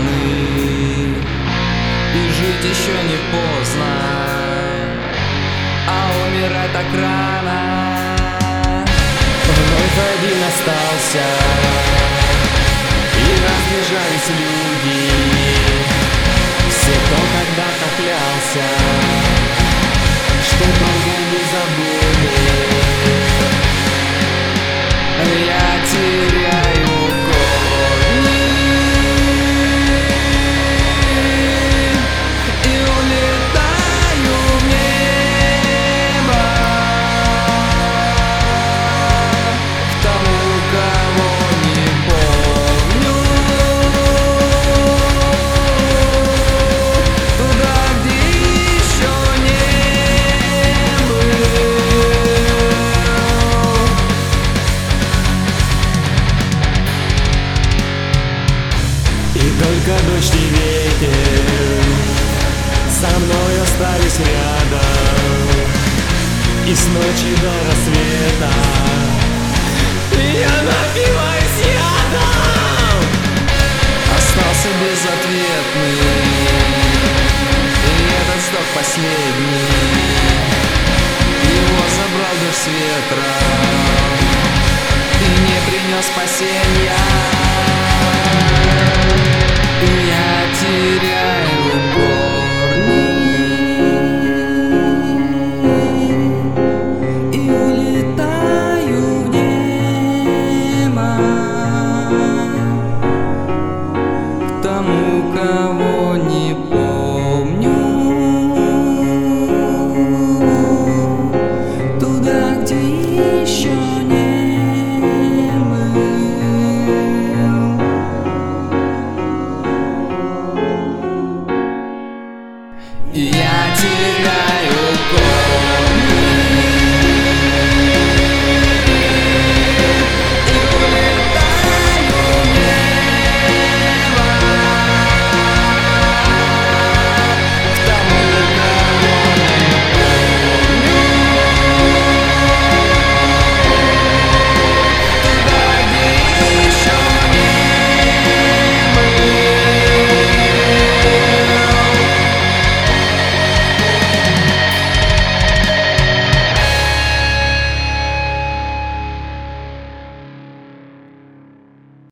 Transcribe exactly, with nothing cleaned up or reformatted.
бедный, и жить еще не поздно, а умирать так рано. Вновь один остался, и разбежались люди, все, кто когда-то клялся, что долго не забудет. Я теряю корни и улетаю в небо к тому, кого не помню, туда, где еще не был. И только дождь и ветер со мной остались рядом, и с ночи до рассвета я напиваюсь ядом. Остался безответный, и этот вздох последний, его забрал дождь с ветром и не принес спасения.